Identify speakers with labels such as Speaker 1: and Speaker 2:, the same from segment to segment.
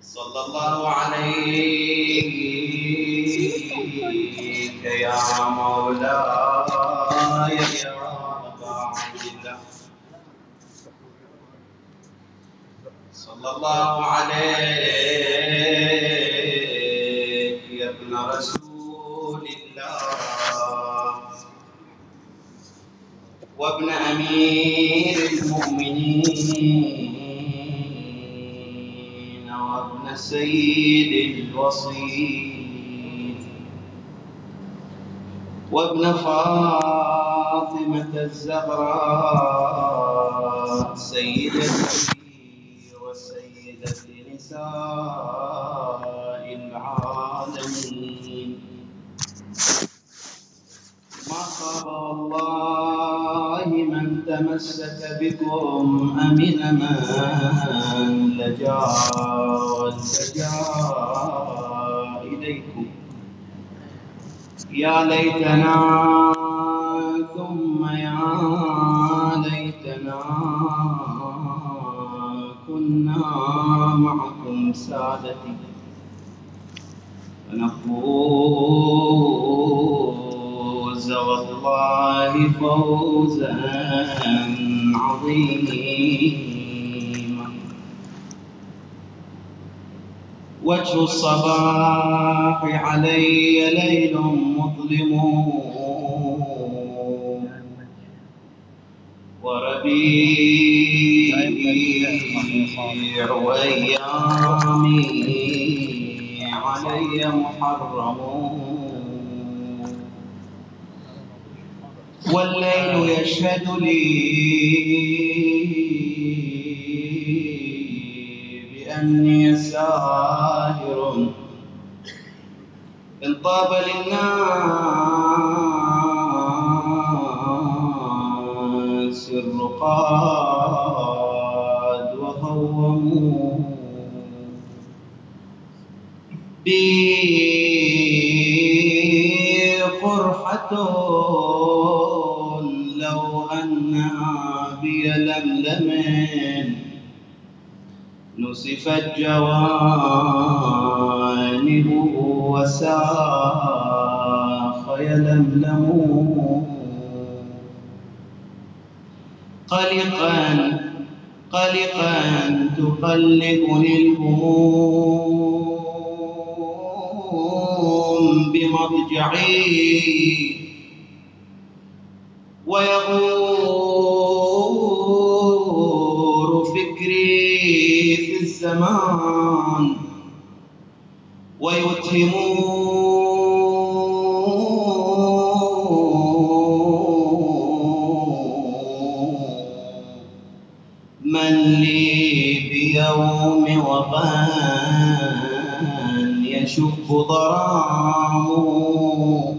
Speaker 1: صلى الله عليك يا مولاي يا أبا عبد الله. صلى الله عليك يا ابن رسول الله وابن أمير المؤمنين وابن سيد الوصي وابن فاطمة الزهراء سيدتي وسيدة نساء العالمين. ما خاب والله من تمسك بكم أمن من لجا والتجا إليكم. يا ليتنا ثم يا ليتنا كنا معكم سادتي فنفوز والله فوزا عظيما. وجه الصباح علي ليل مظلم وربيع أيامي علي محرم والليل يشهد لي بأني ساهر إن طاب للناس الرقاد وهوموا بي قرحة لو أنها بلملم نسفت جوانبه وساخ يلملم قلقا تقلبني الهموم بمضجعي ويغور فكري في الزمان ويتهم من لي بيوم وغان يشب ضرامه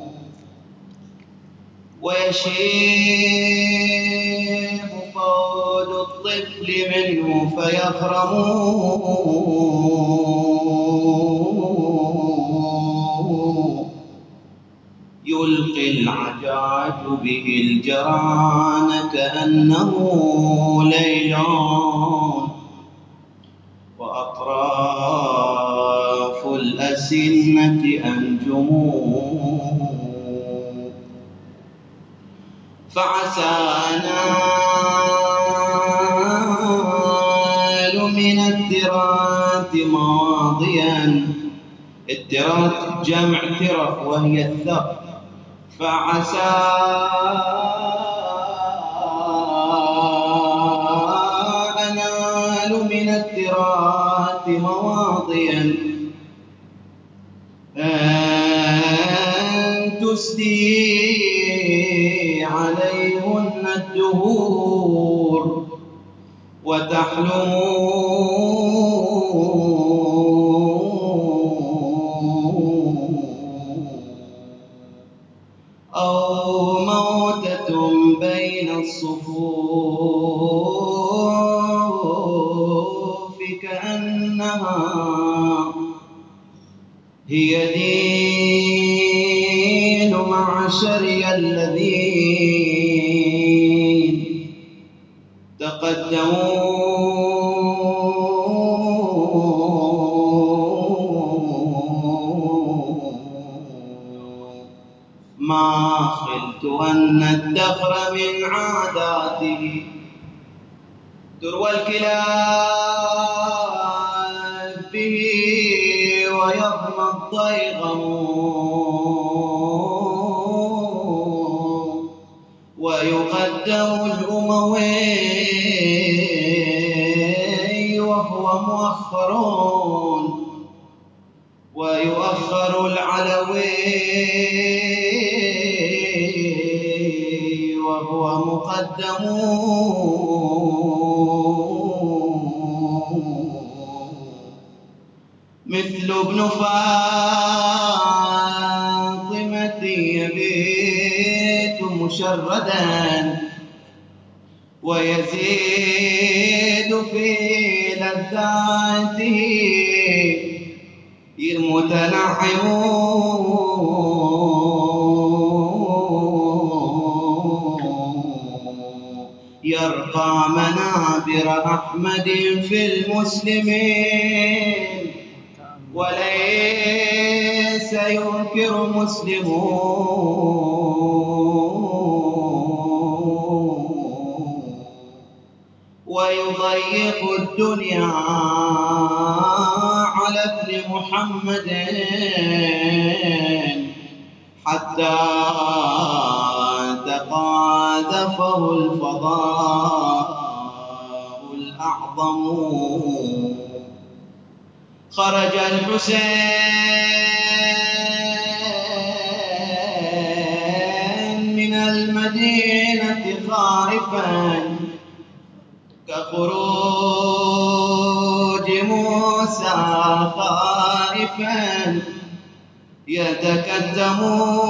Speaker 1: ويشيب قول الطفل منه فيخرم يلقي العجاج به الجران كأنه ليل وأطراف الأسنة أنجم فعسى أنال من التراث ماضيا. التراث جمع ترف وهي الثر. فعسى أنال من التراث مواضيا أن تسدي عليهن الدهور وتحلموا أو موتة بين الصفوف كأنها هي دين معشري الذين تقدموا عرفت أن الدهر من عاداته تروى الكلاب به ويضمى الضيغم ويقدم الأموي وهو مؤخر ويؤخر العلوي وهو مقدم مثل ابن فاطمة يبيت مشردا ويزيد في لذاته متنعم يرقى منابر أحمد في المسلمين وليس ينكر مسلم ويضيق الدنيا على ابن محمد حتى تقاذفه الفضاء الأعظم. خرج الحسين من المدينة خائفا كخروج موسى خائفا يتكتم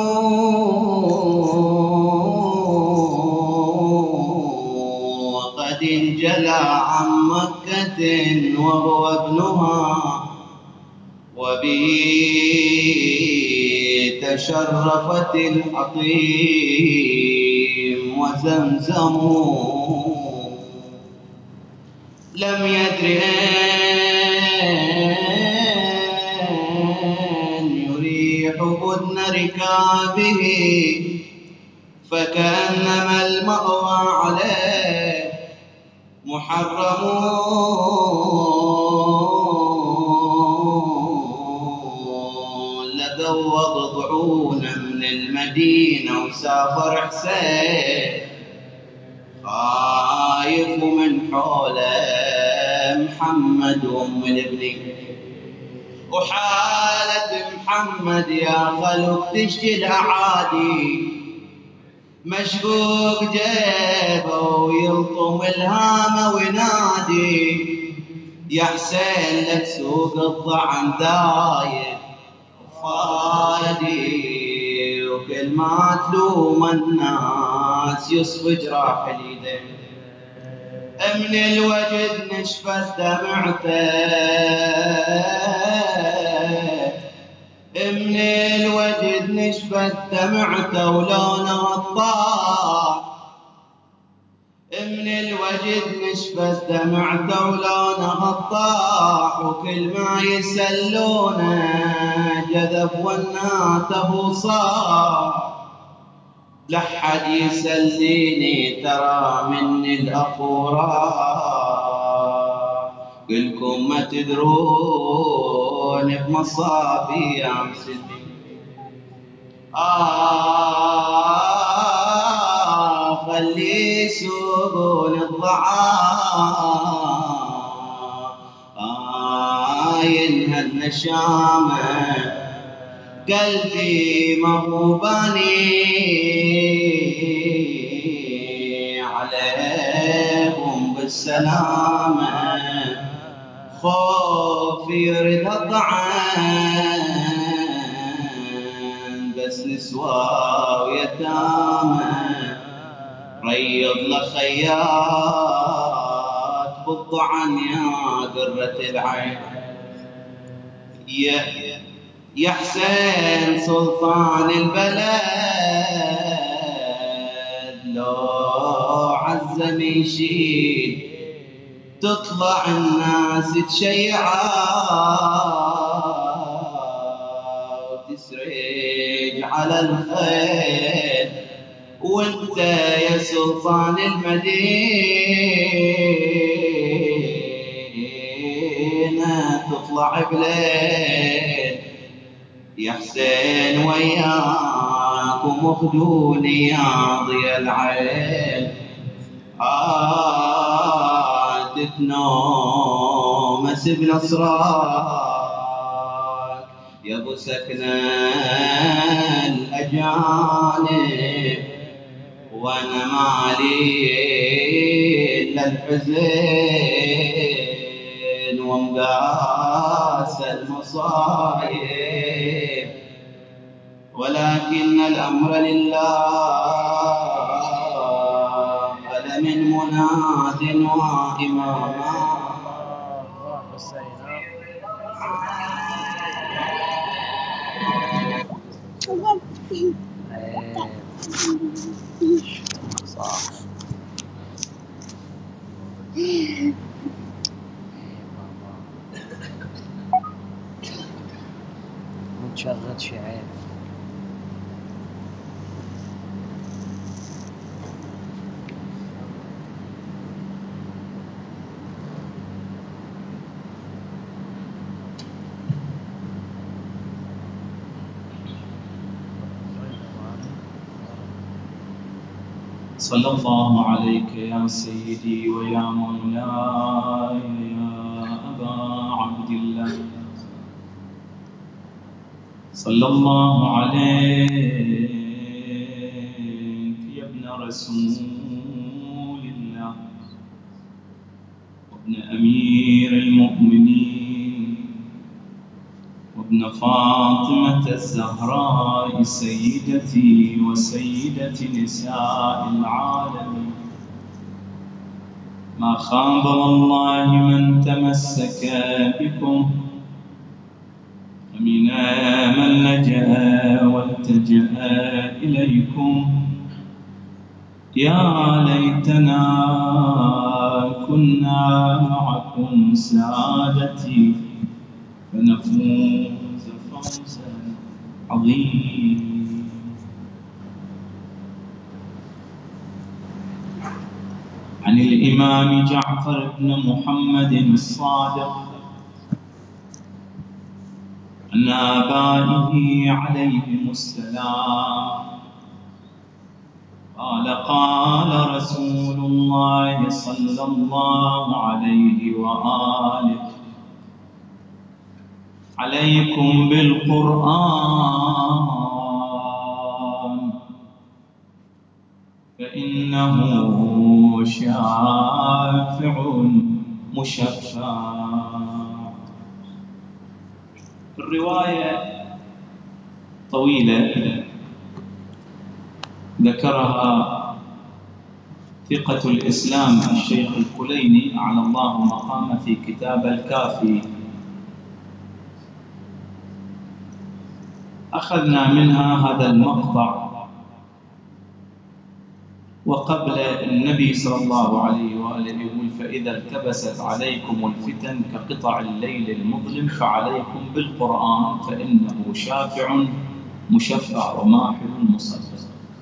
Speaker 1: وقد انجلى عن مكة وهو ابنها وبه تشرفت الحطيم وزمزم لم يدر أن يريح بدن ركابه فكأنما المأوى عليه محرم لذوض ضعونا من المدينة وسافر حسين خايف من حوله محمد وام الابن وحالة محمد يا خلق تشكي الأعادي مشقوق جيبه ويلطم الهامة وينادي يا حسين لا تسوق الضعن دايب وفادي وكل ما تلوم الناس يصفي جراح اليدين من الوجد نشفت دمعته من الوجد نشفت دمعته ولونه الطاح من الوجد نشفت دمعته ولونه الطاح وكل ما يسلونه جذب وناته صاح لحد يسليني ترى مني الأخورة كلكم ما تدرون بمصابي يا مسلمين خلي يسوقون الضعاف ينهى النشامة قلبي ما هو باني عليهم بالسلامة خوف يريد الطعن بس نسوى ويتامى ريض لخيات بالطعن يا قرة العين يا حسين سلطان البلد لو عزم يشيل تطلع الناس تشيعا وتسرج على الخيل وانت يا سلطان المدينة تطلع بليل يا حسين وياكم اخذوني يا ضيا العين تتنومس بنصرك يا ابو سكنة الاجانب وانا مالي الا الحزين ومقاس المصايب ولكن الامر لله هل من مناد واماما
Speaker 2: صح. متشغل شعيب
Speaker 3: صلى الله عليك يا سيدي ويا مولاي يا أبا عبد الله صلى الله عليك يا ابن رسول الله وابن أمير المؤمنين وابن فاطمة الزهراء سيدتي وسيدة نساء العالمين ما خاب والله من تمسك بكم ومن من لجأ والتجأ إليكم يا ليتنا كنا معكم سعادتي فنفوز فوزا عظيما. عن الإمام جعفر بن محمد الصادق عن آبائه عليهم السلام قال قال رسول الله صلى الله عليه وآله عليكم بالقرآن فإنه شافع مشفع. الرواية طويلة ذكرها ثقة الإسلام الشيخ الكليني أعلى الله مقامه في كتاب الكافي. أخذنا منها هذا المقطع وقبل النبي صلى الله عليه وآله يقول فإذا التبست عليكم الفتن كقطع الليل المظلم فعليكم بالقرآن فإنه شافع مشفع وماحل مصدق.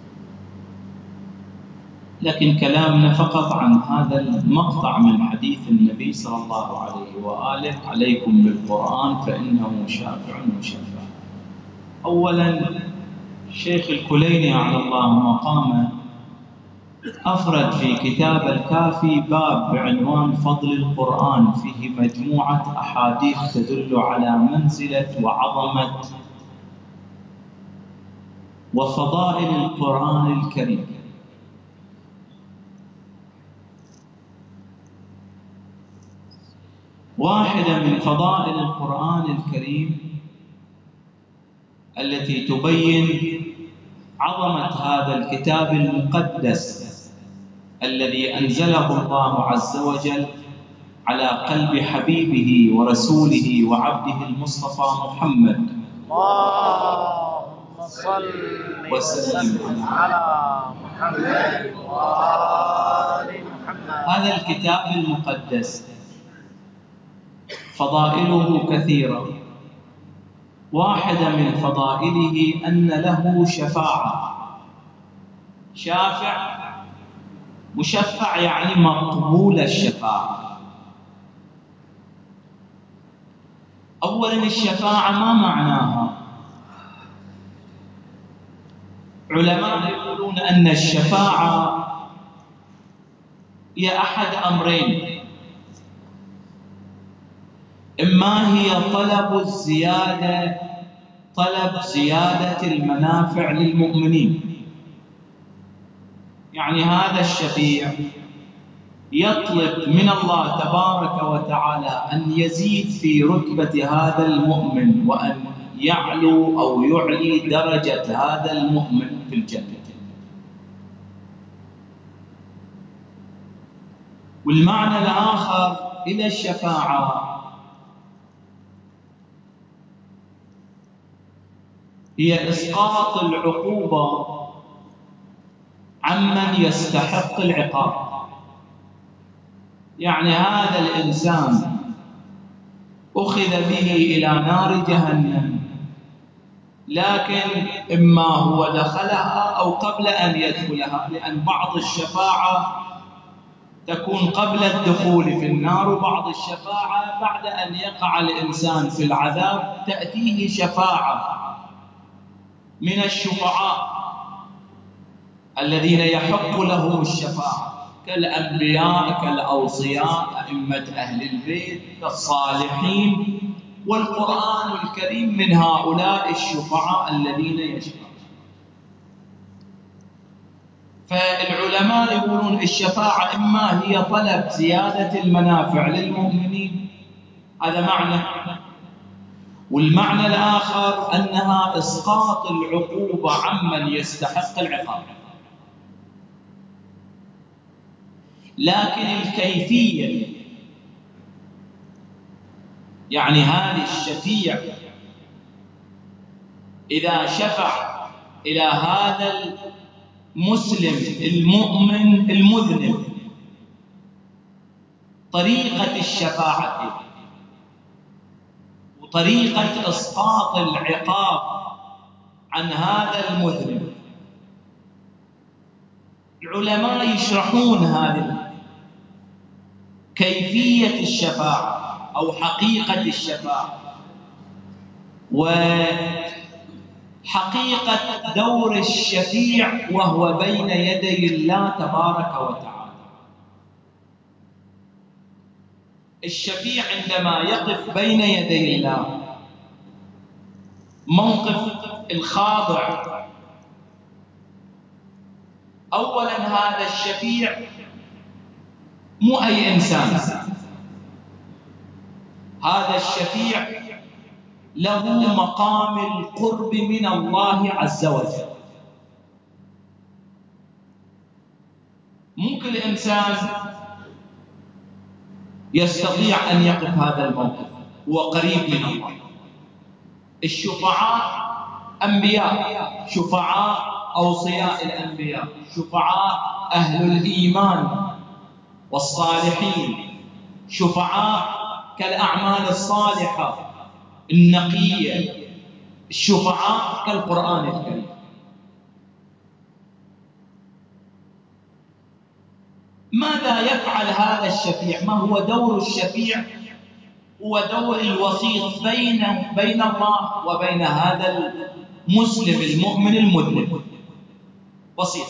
Speaker 3: لكن كلامنا فقط عن هذا المقطع من حديث النبي صلى الله عليه وآله عليكم بالقرآن فإنه شافع مشفع. أولا الشيخ الكليني على الله مقامه أفرد في كتاب الكافي باب بعنوان فضل القرآن فيه مجموعة أحاديث تدل على منزلة وعظمة وفضائل القرآن الكريم. واحدة من فضائل القرآن الكريم التي تبين عظمة هذا الكتاب المقدس الذي أنزله الله عز وجل على قلب حبيبه ورسوله وعبده المصطفى محمد
Speaker 2: اللهم صل وسلم على محمد وآل محمد.
Speaker 3: هذا الكتاب المقدس فضائله كثيرة. واحدة من فضائله أن له شفاعة. شافع مشفع يعني مقبول الشفاعة. أولا الشفاعة ما معناها؟ علماء يقولون أن الشفاعة هي أحد أمرين: إما هي طلب زيادة المنافع للمؤمنين، يعني هذا الشفيع يطلب من الله تبارك وتعالى أن يزيد في رتبة هذا المؤمن، وأن يعلو أو يعلي درجة هذا المؤمن في الجنة. والمعنى الآخر إلى الشفاعة هي إسقاط العقوبة عمن يستحق العقاب. يعني هذا الإنسان أخذ به إلى نار جهنم، لكن إما هو دخلها أو قبل أن يدخلها، لأن بعض الشفاعة تكون قبل الدخول في النار، وبعض الشفاعة بعد أن يقع الإنسان في العذاب تأتيه شفاعة من الشفعاء الذين يحق لهم الشفاعة كالأنبياء كالأوصياء أئمة أهل البيت كالصالحين، والقرآن الكريم من هؤلاء الشفعاء الذين يشفعون. فالعلماء يقولون الشفاعة إما هي طلب زيادة المنافع للمؤمنين، هذا معنى، والمعنى الآخر أنها إسقاط العقوبة عمن يستحق العقاب. لكن الكيفية، يعني هذا الشفيع إذا شفع إلى هذا المسلم المؤمن المذنب، طريقة الشفاعة وطريقة إسقاط العقاب عن هذا المذنب، العلماء يشرحون هذه كيفية الشفاعة أو حقيقة الشفاعة وحقيقة دور الشفيع وهو بين يدي الله تبارك وتعالى. الشفيع عندما يقف بين يدي الله موقف الخاضع، أولا هذا الشفيع مو أي إنسان، هذا الشفيع له مقام القرب من الله عز وجل. مو كل إنسان يستطيع أن يقف هذا الموقف، هو قريب من الله. الشفعاء أنبياء، شفعاء أوصياء الأنبياء، شفعاء أهل الإيمان والصالحين، شفعاء كالأعمال الصالحة النقية، الشفعاء كالقرآن الكريم. ماذا يفعل هذا الشفيع؟ ما هو دور الشفيع؟ هو دور الوسيط بين الله وبين هذا المسلم المؤمن المذنب، وسيط.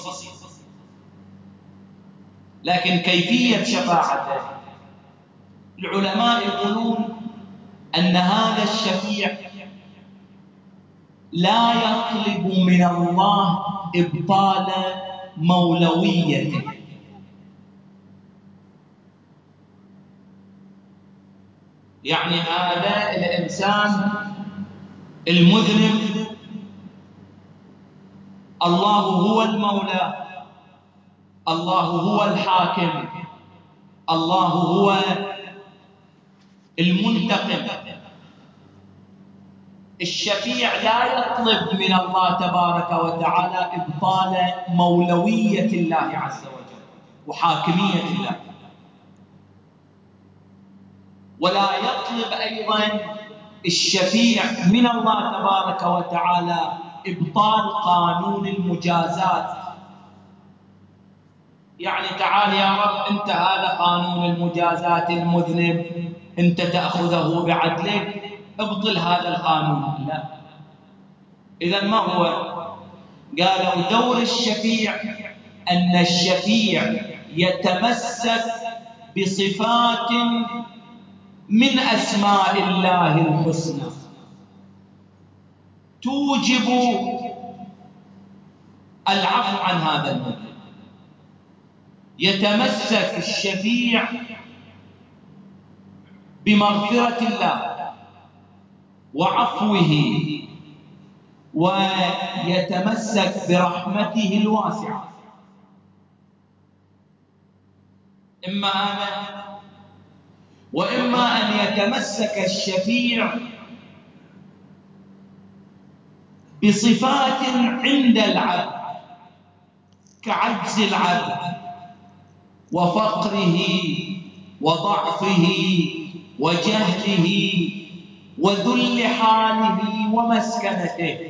Speaker 3: لكن كيفية شفاعته العلماء يقولون أن هذا الشفيع لا يطلب من الله إبطال مولويته، يعني هذا الإنسان المذنب الله هو المولى، الله هو الحاكم، الله هو المنتقم. الشفيع لا يطلب من الله تبارك وتعالى إبطال مولوية الله عز وجل وحاكمية الله، ولا يطلب أيضا الشفيع من الله تبارك وتعالى إبطال قانون المجازات يعني تعال يا رب أنت هذا قانون المجازات المذنب أنت تأخذه بعدلك، ابطل هذا القانون. لا. إذا ما هو؟ قالوا دور الشفيع أن الشفيع يتمسك بصفات من أسماء الله الحسنى توجب العفو عن هذا المذنب. يتمسك الشفيع بمغفرة الله وعفوه، ويتمسك برحمته الواسعة. إما هذا، وإما أن يتمسك الشفيع بصفات عند العبد كعجز العبد وفقره وضعفه وجهله وذل حاله ومسكنته،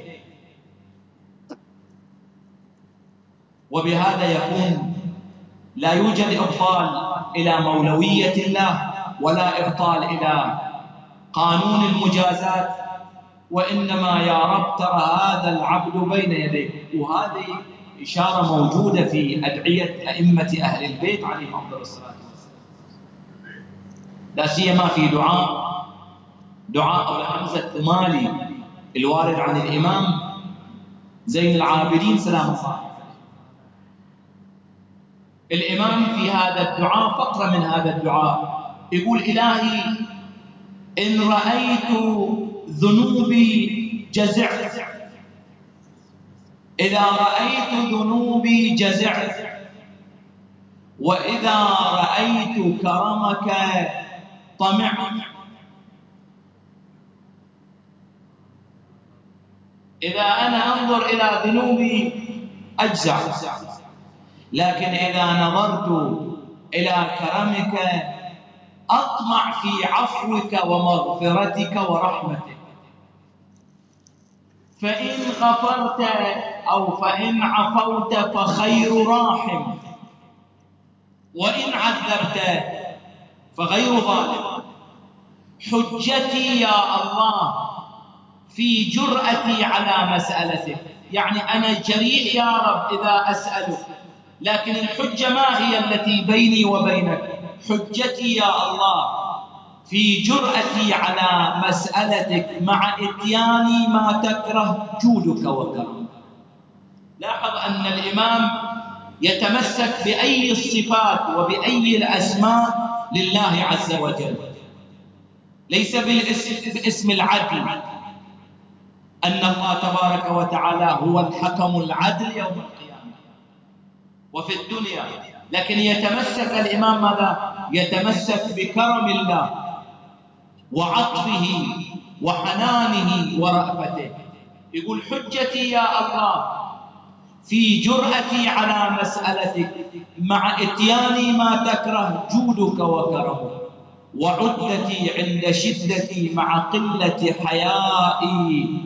Speaker 3: وبهذا يكون لا يوجد إبطال إلى مولوية الله ولا إبطال إلى قانون المجازات، وإنما يا رب ترى هذا العبد بين يديك. وهذه إشارة موجودة في أدعية أئمة أهل البيت عليهم أفضل الصلاة والسلام، لا سيما في دعاء أبو حمزة الثمالي الوارد عن الإمام زين العابدين سلام الله عليه. الإمام في هذا الدعاء فقرة من هذا الدعاء يقول: إلهي إن رأيت ذنوبي جزعت، إذا رأيت ذنوبي جزعت، وإذا رأيت كرمك طمعت. إذا أنا أنظر إلى ذنوبي أجزع، لكن إذا نظرت إلى كرمك أطمع في عفوك ومغفرتك ورحمتك. فإن غفرت أو فإن عفوت فخير راحم، وإن عذبت فغير ظالم. حجتي يا الله في جرأتي على مسألتك، يعني أنا جريء يا رب إذا أسألك، لكن الحجة ما هي التي بيني وبينك؟ حجتي يا الله في جرأتي على مسألتك مع إتياني ما تكره جودك وكرمك. لاحظ أن الإمام يتمسك بأي الصفات وبأي الأسماء لله عز وجل، ليس باسم العدل، أن الله تبارك وتعالى هو الحكم العدل يوم القيامة وفي الدنيا، لكن يتمسك الإمام ماذا؟ يتمسك بكرم الله وعطفه وحنانه ورأفته. يقول: حجتي يا الله في جرأتي على مسألتك مع إتياني ما تكره جودك وكرمك، وعدتي عند شدتي مع قلة حيائي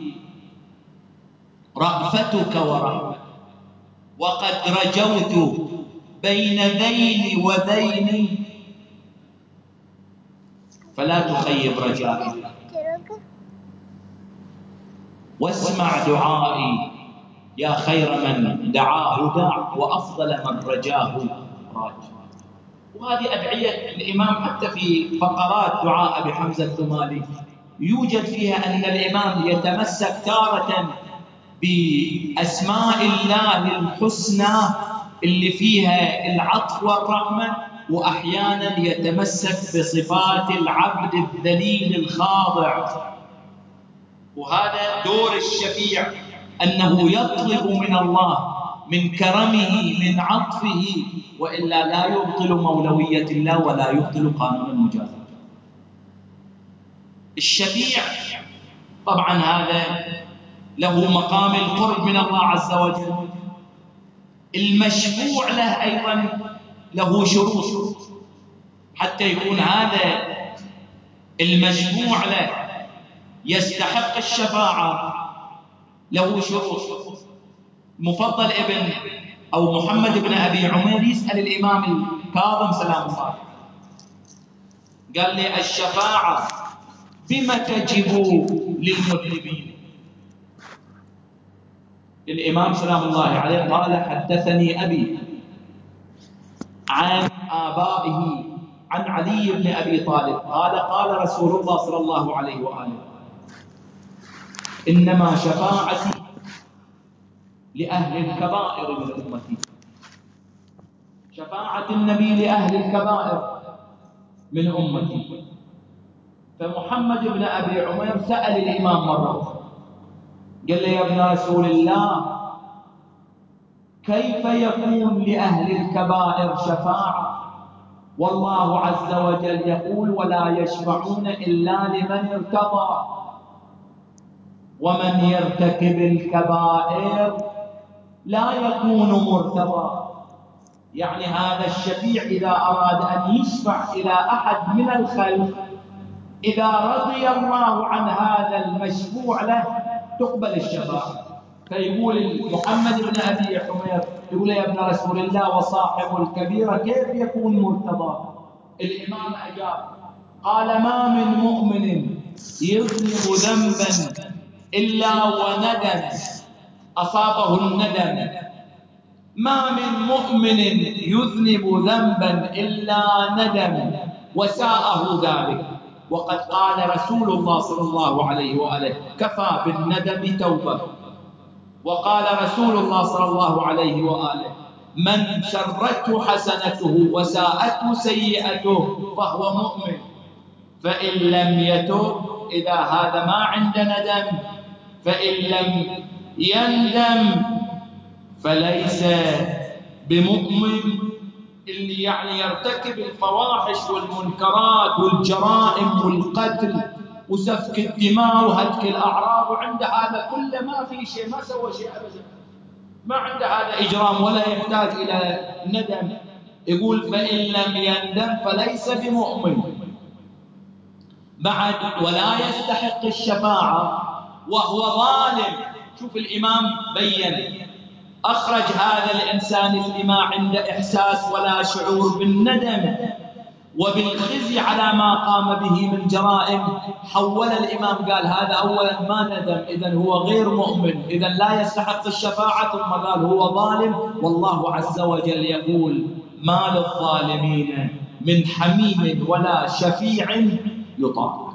Speaker 3: رأفتك ورحمتك، وقد رجوت بين ذيل وذيل فلا تخيب رجائي، واسمع دعائي يا خير من دعاه داع وأفضل من رجاه راج. وهذه أدعية الإمام حتى في فقرات دعاء أبي حمزة الثمالي يوجد فيها أن الإمام يتمسك تارة بأسماء الله الحسنى اللي فيها العطف والرحمة، وأحيانا يتمسك بصفات العبد الذليل الخاضع. وهذا دور الشفيع، أنه يطلب من الله من كرمه من عطفه، وإلا لا يبطل مولوية الله ولا يبطل قانون المجازات. الشفيع طبعا هذا له مقام القرب من الله عز وجل. المشفوع له أيضا له شروط حتى يكون هذا المشفوع له يستحق الشفاعة، له شروط. مفضل ابن أو محمد بن أبي عمير يسأل الإمام الكاظم سلام الله عليه، قال لي الشفاعة بما تجب للمذنبين؟ الإمام سلام الله عليه قال حدثني أبي عن آبائه عن علي بن أبي طالب قال قال رسول الله صلى الله عليه وآله إنما شفاعتي لأهل الكبائر من أمتي. شفاعة النبي لأهل الكبائر من أمتي. فمحمد بن أبي عمير سأل الإمام مرة أخرى قال له يا ابن رسول الله كيف يكون لأهل الكبائر شفاعة والله عز وجل يقول ولا يشفعون إلا لمن ارتضى ومن يرتكب الكبائر لا يكون مرتضى. يعني هذا الشفيع إذا أراد أن يشفع إلى أحد من الخلق إذا رضي الله عن هذا المشفوع له تقبل الشفاعة. فيقول محمد بن أبي حمير يقول يا ابن رسول الله وصاحب الكبيرة كيف يكون مرتضى؟ الإمام أجاب قال ما من مؤمن يذنب ذنبا إلا وندم أصابه الندم. ما من مؤمن يذنب ذنبا إلا ندم وساءه ذلك. وقد قال رسول الله صلى الله عليه وآله كفى بالندم توبة. وقال رسول الله صلى الله عليه وآله من سرته حسنته وساءته سيئته فهو مؤمن فإن لم يتب إذا هذا ما عند ندم فإن لم يندم فليس بمؤمن. اللي يعني يرتكب الفواحش والمنكرات والجرائم والقتل وسفك الدماء وهتك الأعراض وعند هذا كله ما في شيء ما سوى شيء أبدا ما عنده هذا إجرام ولا يحتاج إلى ندم. يقول فإن لم يندم فليس بمؤمن بعد ولا يستحق الشفاعة وهو ظالم. شوف الإمام بين أخرج هذا الإنسان اللي ما عنده إحساس ولا شعور بالندم وبالخزي على ما قام به من جرائم. حول الإمام قال هذا أولا ما ندم إذن هو غير مؤمن إذن لا يستحق الشفاعة. ثم قال هو ظالم والله عز وجل يقول ما للظالمين من حميم ولا شفيع يطاع.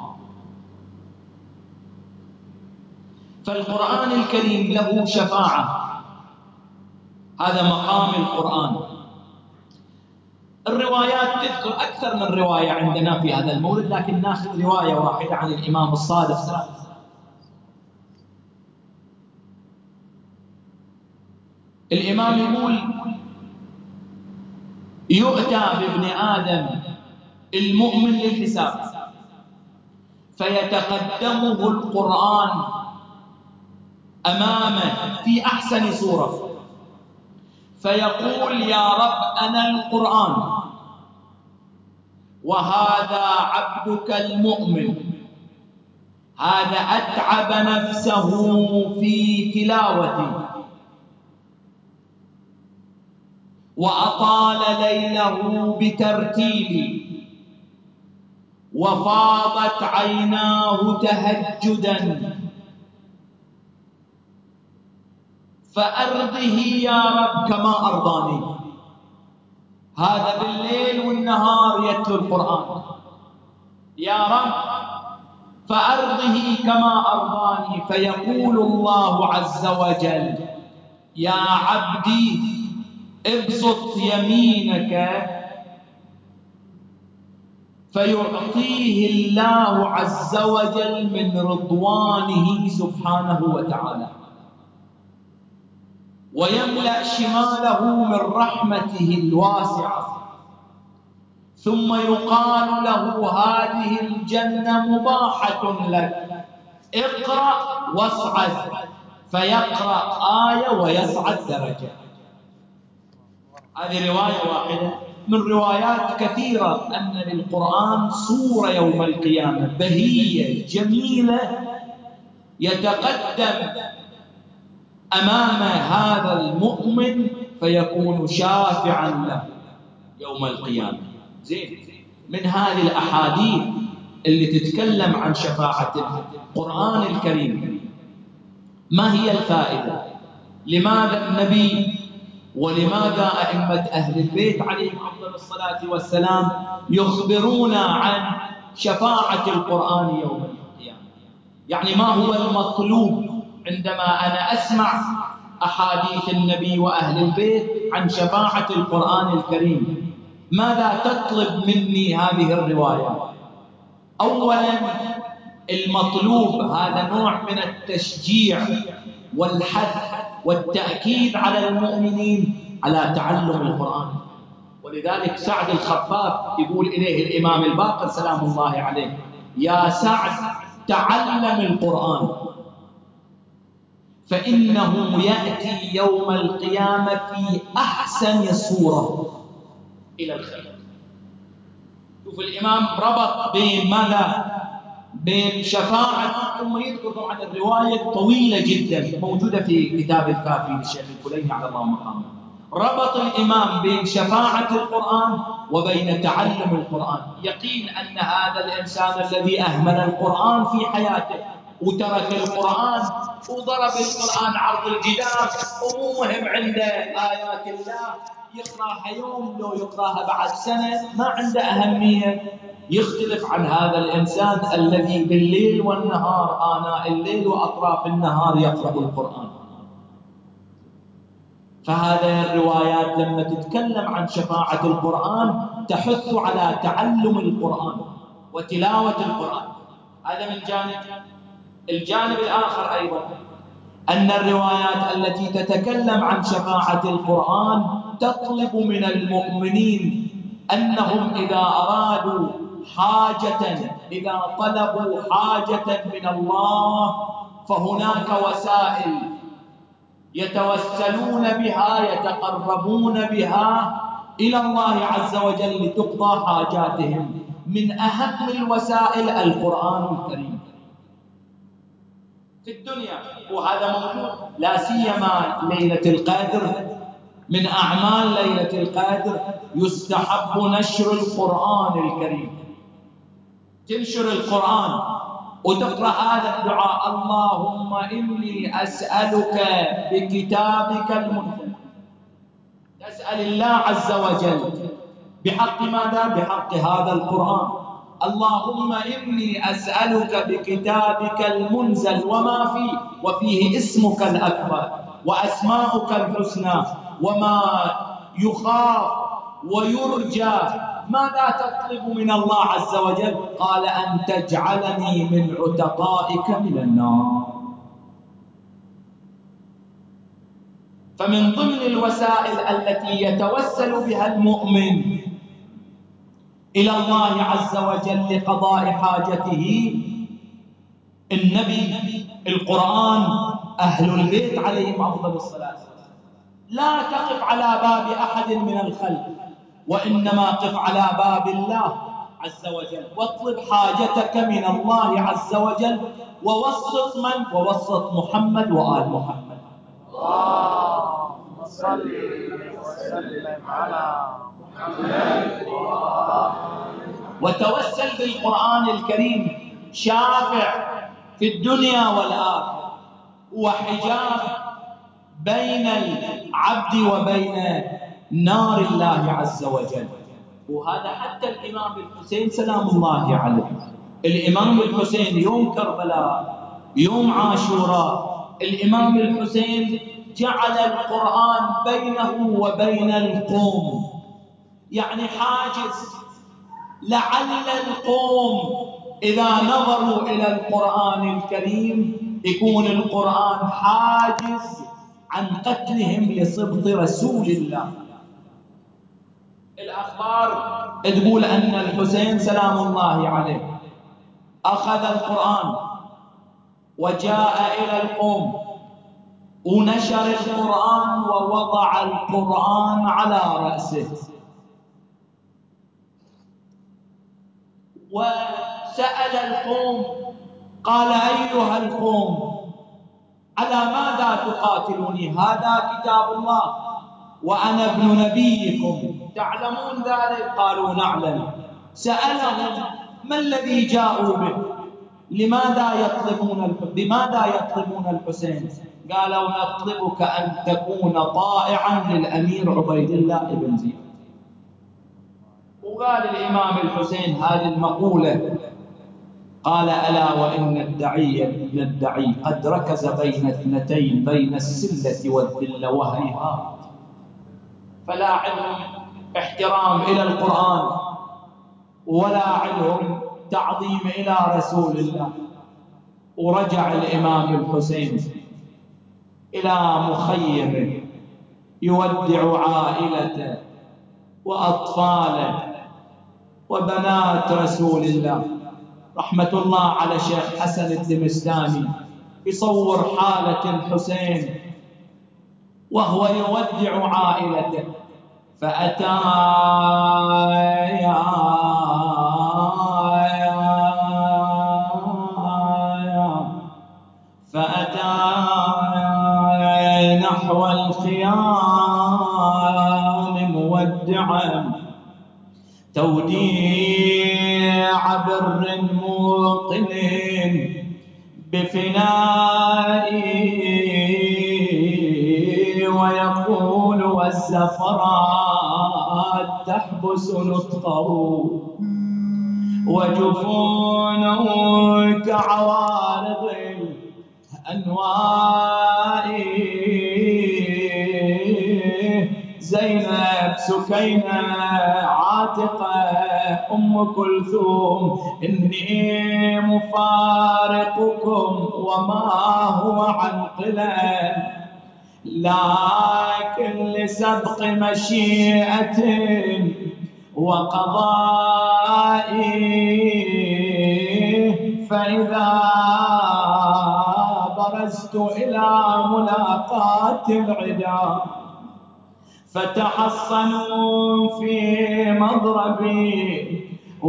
Speaker 3: فالقرآن الكريم له شفاعة هذا مقام القرآن. الروايات تذكر أكثر من رواية عندنا في هذا المولد لكن ناخذ رواية واحدة عن الإمام الصادق سلام. الإمام يقول يؤتى بابن آدم المؤمن للحساب فيتقدمه القرآن أمامه في أحسن صورة فيقول يا رب أنا القرآن وهذا عبدك المؤمن هذا أتعب نفسه في تلاوتي وأطال ليله بترتيلي وفاضت عيناه تهجدا فأرضه يا رب كما أرضاني. هذا بالليل والنهار يتلو القرآن يا رب فأرضه كما أرضاني. فيقول الله عز وجل يا عبدي ابسط يمينك فيعطيه الله عز وجل من رضوانه سبحانه وتعالى ويملأ شماله من رحمته الواسعة ثم يقال له هذه الجنة مباحة لك اقرأ واصعد فيقرأ آية ويصعد درجة. هذه رواية واحدة من روايات كثيرة أن للقرآن صورة يوم القيامة بهية جميلة يتقدم أمام هذا المؤمن فيكون شافعا له يوم القيامة. زين، من هذه الأحاديث اللي تتكلم عن شفاعة القرآن الكريم، ما هي الفائدة؟ لماذا النبي ولماذا أئمة أهل البيت عليهم أفضل الصلاة والسلام يخبرونا عن شفاعة القرآن يوم القيامة؟ يعني ما هو المطلوب عندما أنا أسمع أحاديث النبي وأهل البيت عن شفاعة القرآن الكريم؟ ماذا تطلب مني هذه الروايات؟ أولا، المطلوب هذا نوع من التشجيع والحث والتأكيد على المؤمنين على تعلم القرآن. ولذلك سعد الخفاف يقول إليه الإمام الباقر سلام الله عليه: يا سعد تعلم القرآن فإنه يأتي يوم القيامة في أحسن صورة إلى الخير. شوف الإمام ربط بين ماذا؟ بين شفاعة، ثم يذكر طبعا الرواية طويلة جدا موجودة في كتاب الكافي للشيخ الكليني على الله مقامه. ربط الإمام بين شفاعة القرآن وبين تعلم القرآن. يقين أن هذا الإنسان الذي أهمل القرآن في حياته وترك القرآن وضرب القرآن عرض الجدار ومو مهم عنده آيات الله، يقرأها يوم لو يقرأها بعد سنة ما عنده أهمية، يختلف عن هذا الإنسان الذي بالليل والنهار آناء الليل وأطراف النهار يقرأ القرآن. فهذه الروايات لما تتكلم عن شفاعة القرآن تحث على تعلم القرآن وتلاوة القرآن. هذا من جانب. الجانب الآخر أيضا أن الروايات التي تتكلم عن شفاعة القرآن تطلب من المؤمنين أنهم إذا أرادوا حاجة، إذا طلبوا حاجة من الله فهناك وسائل يتوسلون بها يتقربون بها إلى الله عز وجل لتقضى حاجاتهم. من أهم الوسائل القرآن الكريم في الدنيا، وهذا موجود لا سيما ليلة القدر. من أعمال ليلة القدر يستحب نشر القرآن الكريم، تنشر القرآن وتقرأ هذا الدعاء: اللهم إني أسألك بكتابك المنزل. تسأل الله عز وجل بحق ماذا؟ بحق هذا القرآن. اللهم إني أسألك بكتابك المنزل وما فيه، وفيه اسمك الأكبر وأسماؤك الحسنى وما يخاف ويرجى. ماذا تطلب من الله عز وجل؟ قال: أن تجعلني من عتقائك من النار. فمن ضمن الوسائل التي يتوسل بها المؤمن إلى الله عز وجل لقضاء حاجته النبي، القرآن، أهل البيت عليهم أفضل الصلاة والسلام. لا تقف على باب أحد من الخلق، وإنما قف على باب الله عز وجل واطلب حاجتك من الله عز وجل، ووسط من؟ ووسط محمد وآل محمد.
Speaker 2: اللهم صل وسلم على محمد
Speaker 3: وتوسل بالقرآن الكريم شافع في الدنيا والآخرة، وحجاب بين العبد وبين نار الله عز وجل. وهذا حتى الإمام الحسين سلام الله عليه، الإمام الحسين يوم كربلاء يوم عاشوراء، الإمام الحسين جعل القرآن بينه وبين القوم، يعني حاجز، لعل القوم إذا نظروا إلى القرآن الكريم يكون القرآن حاجز عن قتلهم لصبط رسول الله. الأخبار تقول أن الحسين سلام الله عليه أخذ القرآن وجاء إلى القوم ونشر القرآن ووضع القرآن على رأسه، وسأل القوم قال: أيها القوم على ماذا تقاتلوني؟ هذا كتاب الله وأنا ابن نبيكم، تعلمون ذلك؟ قالوا نعلم. سألهم ما الذي جاءوا به؟ لماذا يطلبون الحسين؟ قالوا نطلبك أن تكون طائعا للأمير عبيد الله بن زياد. وقال الإمام الحسين هذه المقولة، قال ألا وإن الدعي قد ركز بين اثنتين، بين السلة والذلة وهيهات، فلا علم احترام إلى القرآن ولا علم تعظيم إلى رسول الله. ورجع الإمام الحسين إلى مخيمه يودع عائلته وأطفاله وبنات رسول الله. رحمة الله على شيخ حسن الدمستاني يصور حالة الحسين وهو يودع عائلته، فأتى نحو الخيام مودعا توديع بر موقن بفنائي، ويقول والزفرات تحبس نطقه وجفونه كعوارض الأنواء. زينب سكينة عاتقة أم كلثوم إني مفارقكم وما هو عن قلة، لكن لسبق مشيئة وقضائي، فإذا برزت إلى ملاقاة العدا فتحصنوا في مضربي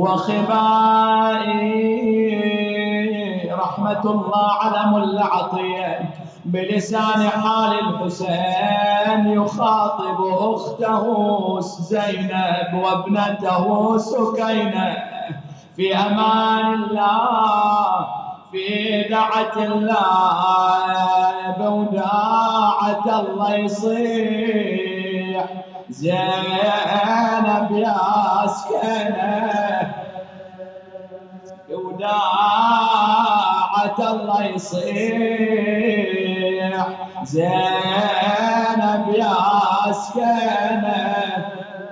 Speaker 3: وخبائي. رحمة الله على ملا عطية بلسان حال الحسين يخاطب أخته زينب وابنته سكينة في أمان الله، في دعة الله، بوداعة الله يصيح زينب يا سكينة، بوداعة الله يصيح زينب يا سكينة،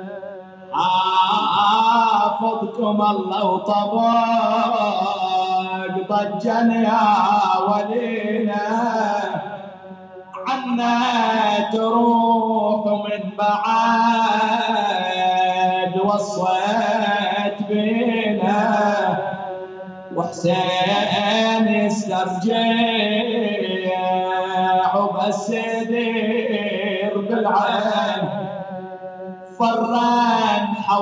Speaker 3: حافظكم الله وطبق ضجا يا ولينا، عنا تروح من بعد وصيت بينا، وحسين يسترجع وبس يدير بالعين، فرن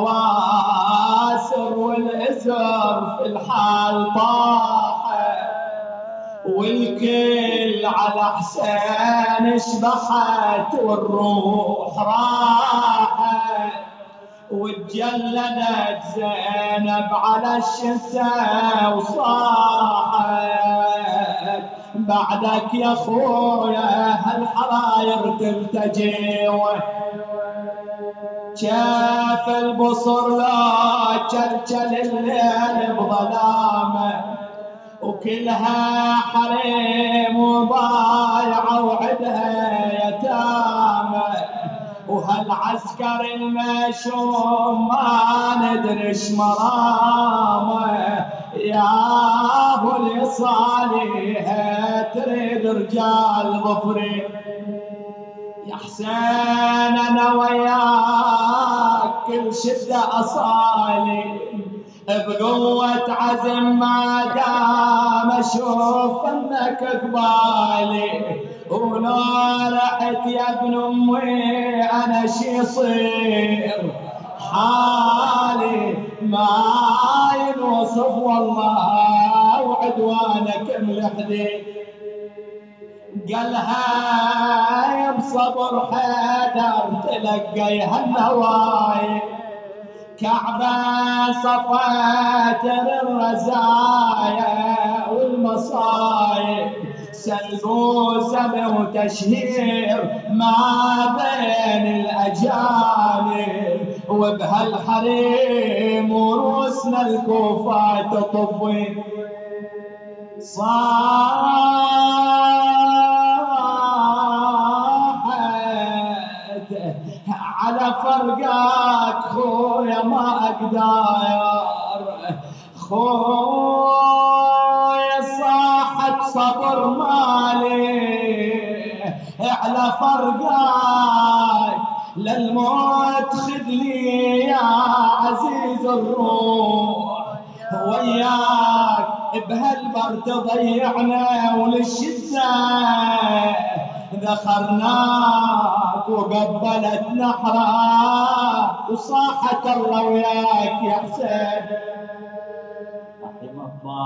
Speaker 3: حواسر والازر في الحال طاحت، والكل على حسين شبحت والروح راحت، وتجلدت زينب على الشتاء وصاحت بعدك يا خويا هالحراير تلتجي، شاف البصر لا تشلشل الليل بظلامه، وكلها حريم وضايعة وعدها يتامى، وهالعسكر المشوم ما ندري ايش مرامه، ياهو اللي صاليها تريد رجال ظفري، يا حسين انا وياك كل شدة اصالي، بقوة عزم ما دام اشوف انك قبالي، ولو رحت يا ابن امي انا شي يصير حالي ما ينوصف والله، وعدوانك ملحدي قالها صبر حيدر تلقي هالنوايا، كعبة صفاتر الرزايا والمصايب، سلبوسة وتشهير ما بين الأجانب، وبهالحريم وروسنا الكوفة تطبي صاحت على فرقك خويا ما اقدر، خويا صاحت صبر مالي على فرقك، للموت خذني يا عزيز الروح وياك، بهالبر تضيعنا وللشدة ذخرناك وقبلت نحرك، وصاحت الله وياك يا حسين. رحم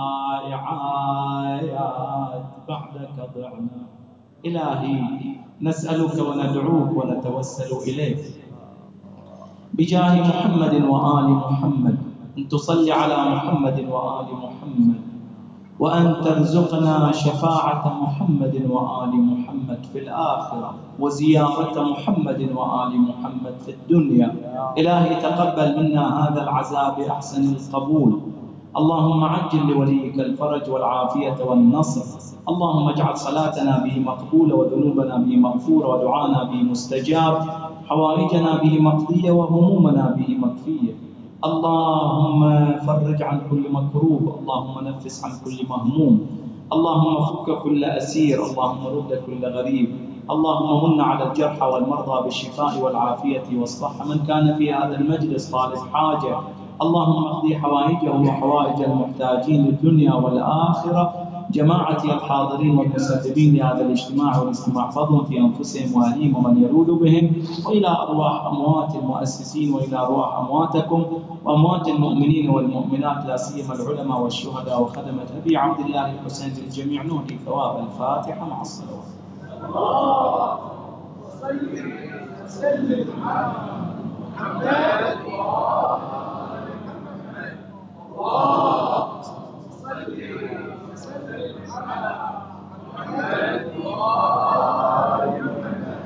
Speaker 3: الضائعات بعدك ضعنا. إلهي نسألك وندعوك ونتوسل إليك بجاه محمد وآل محمد أن تصلي على محمد وآل محمد، وأن ترزقنا شفاعة محمد وآل محمد في الآخرة، وزيارة محمد وآل محمد في الدنيا. إلهي تقبل منا هذا العزاء بأحسن القبول. اللهم عجل لوليك الفرج والعافية والنصر. اللهم اجعل صلاتنا به مقبولة، وذنوبنا به مغفورة، ودعانا به مستجاب، حوائجنا به مقضية، وهمومنا به مكفية. اللهم فرج عن كل مكروب، اللهم نفس عن كل مهموم، اللهم فك كل أسير، اللهم رد كل غريب، اللهم من على الجرحى والمرضى بالشفاء والعافية والصحة. من كان في هذا المجلس طالب حاجة اللهم اقضي حوائجه وحوائج المحتاجين للدنيا والآخرة. جماعتي الحاضرين والمسببين لهذا الاجتماع والاستماع فضل في أنفسهم وأهليهم ومن يلوذ بهم، وإلى أرواح أموات المؤسسين، وإلى أرواح أمواتكم وأموات المؤمنين والمؤمنات، لا سيما العلماء والشهداء وخدمة أبي عبد الله الحسين، للجميع نهدي ثواب الفاتحة مع الصلوات.
Speaker 2: اللهم صل وسلم على محمد وآل محمد. اللهم صل وسلم على محمد وآل محمد.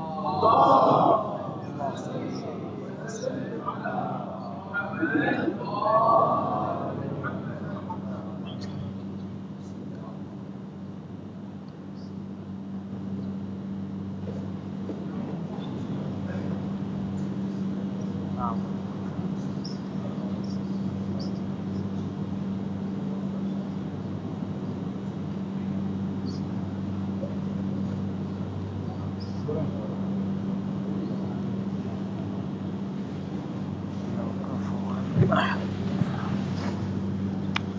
Speaker 2: اللهم صل وسلم على محمد وآل محمد.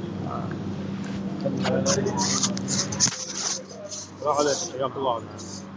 Speaker 4: السلام عليكم، حياك الله.